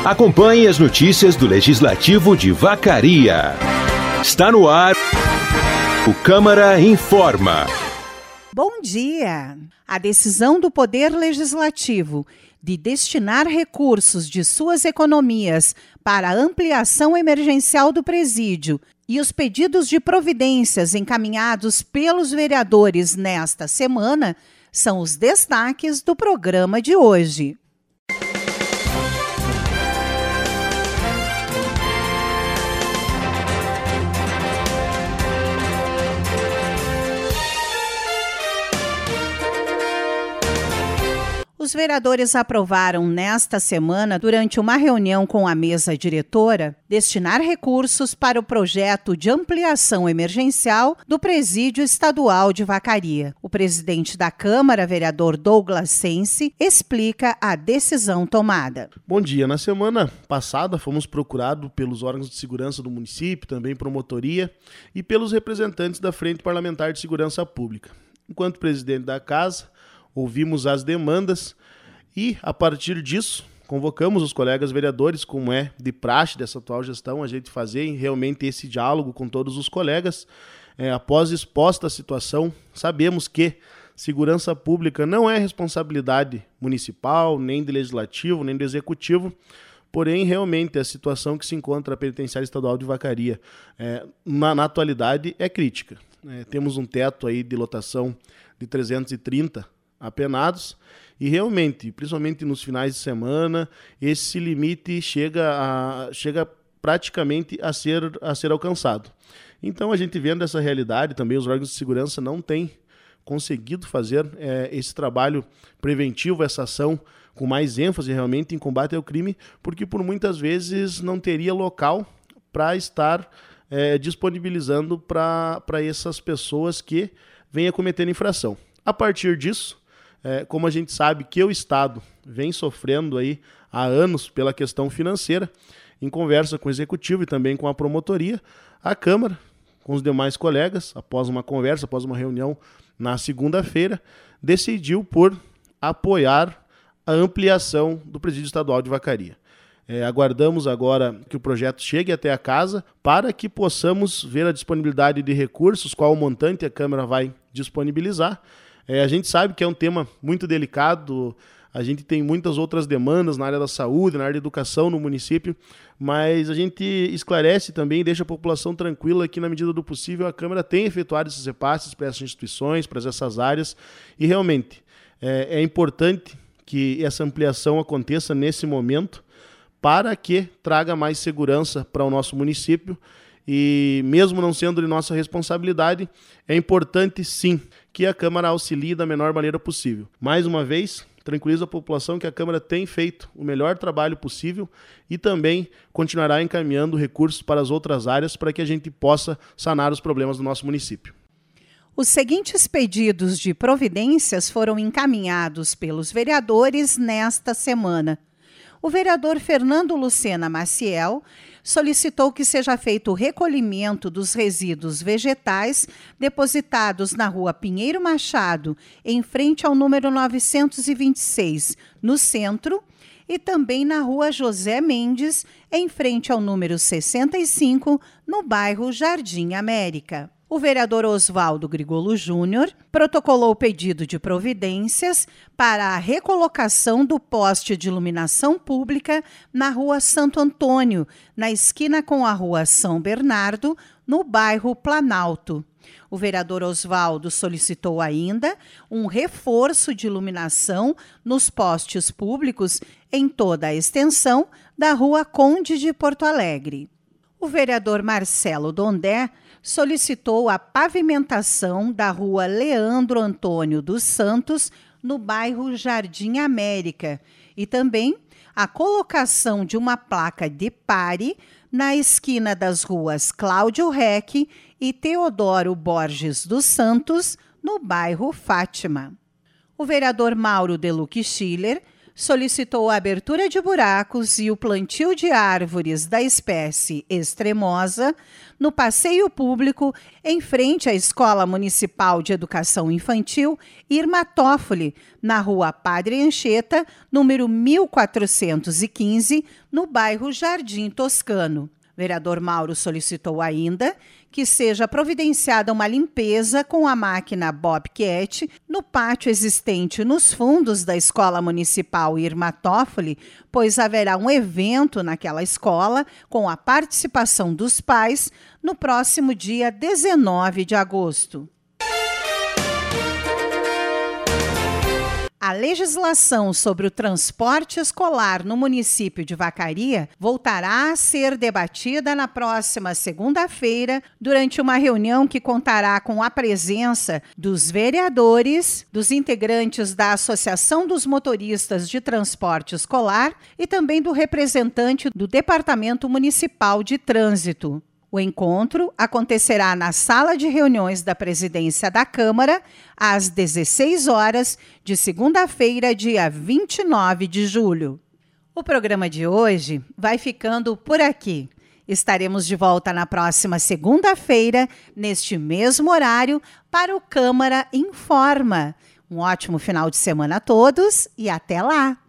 Acompanhe as notícias do Legislativo de Vacaria. Está no ar o Câmara Informa. Bom dia! A decisão do Poder Legislativo de destinar recursos de suas economias para a ampliação emergencial do presídio e os pedidos de providências encaminhados pelos vereadores nesta semana são os destaques do programa de hoje. Os vereadores aprovaram nesta semana, durante uma reunião com a mesa diretora, destinar recursos para o projeto de ampliação emergencial do Presídio Estadual de Vacaria. O presidente da Câmara, vereador Douglas Sense, explica a decisão tomada. Bom dia. Na semana passada fomos procurados pelos órgãos de segurança do município, também promotoria, e pelos representantes da Frente Parlamentar de Segurança Pública. Enquanto presidente da casa, ouvimos as demandas e, a partir disso, convocamos os colegas vereadores, como é de praxe dessa atual gestão, a gente fazer realmente esse diálogo com todos os colegas. Após exposta a situação, sabemos que segurança pública não é responsabilidade municipal, nem do legislativo, nem do executivo, porém, realmente, a situação que se encontra a Penitenciária Estadual de Vacaria na atualidade é crítica. Temos um teto aí de lotação de 330 apenados e realmente, principalmente nos finais de semana, esse limite chega praticamente a ser alcançado. Então, a gente vendo essa realidade, também os órgãos de segurança não têm conseguido fazer esse trabalho preventivo, essa ação com mais ênfase realmente em combate ao crime, porque por muitas vezes não teria local para estar disponibilizando para essas pessoas que venham cometer infração. A partir disso, como a gente sabe que o Estado vem sofrendo aí há anos pela questão financeira, em conversa com o Executivo e também com a promotoria, a Câmara, com os demais colegas, após uma conversa, após uma reunião na segunda-feira, decidiu por apoiar a ampliação do Presídio Estadual de Vacaria. Aguardamos agora que o projeto chegue até a casa para que possamos ver a disponibilidade de recursos, qual o montante a Câmara vai disponibilizar. A gente sabe que é um tema muito delicado, a gente tem muitas outras demandas na área da saúde, na área da educação no município, mas a gente esclarece também e deixa a população tranquila que, na medida do possível, a Câmara tem efetuado esses repasses para essas instituições, para essas áreas, e realmente é importante que essa ampliação aconteça nesse momento para que traga mais segurança para o nosso município. E mesmo não sendo de nossa responsabilidade, é importante sim que a Câmara auxilie da menor maneira possível. Mais uma vez, tranquilizo a população que a Câmara tem feito o melhor trabalho possível e também continuará encaminhando recursos para as outras áreas para que a gente possa sanar os problemas do nosso município. Os seguintes pedidos de providências foram encaminhados pelos vereadores nesta semana. O vereador Fernando Lucena Maciel solicitou que seja feito o recolhimento dos resíduos vegetais depositados na rua Pinheiro Machado, em frente ao número 926, no centro, e também na rua José Mendes, em frente ao número 65, no bairro Jardim América. O vereador Oswaldo Grigolo Júnior protocolou o pedido de providências para a recolocação do poste de iluminação pública na rua Santo Antônio, na esquina com a rua São Bernardo, no bairro Planalto. O vereador Oswaldo solicitou ainda um reforço de iluminação nos postes públicos em toda a extensão da rua Conde de Porto Alegre. O vereador Marcelo Dondé solicitou a pavimentação da rua Leandro Antônio dos Santos, no bairro Jardim América, e também a colocação de uma placa de pare na esquina das ruas Cláudio Reck e Teodoro Borges dos Santos, no bairro Fátima. O vereador Mauro Deluque Schiller solicitou a abertura de buracos e o plantio de árvores da espécie extremosa no passeio público em frente à Escola Municipal de Educação Infantil Irma Toffoli, na Rua Padre Anchieta, número 1415, no bairro Jardim Toscano. O vereador Mauro solicitou ainda que seja providenciada uma limpeza com a máquina Bobcat no pátio existente nos fundos da Escola Municipal Irma Toffoli, pois haverá um evento naquela escola com a participação dos pais no próximo dia 19 de agosto. A legislação sobre o transporte escolar no município de Vacaria voltará a ser debatida na próxima segunda-feira, durante uma reunião que contará com a presença dos vereadores, dos integrantes da Associação dos Motoristas de Transporte Escolar e também do representante do Departamento Municipal de Trânsito. O encontro acontecerá na sala de reuniões da presidência da Câmara, às 16 horas, de segunda-feira, dia 29 de julho. O programa de hoje vai ficando por aqui. Estaremos de volta na próxima segunda-feira, neste mesmo horário, para o Câmara Informa. Um ótimo final de semana a todos e até lá!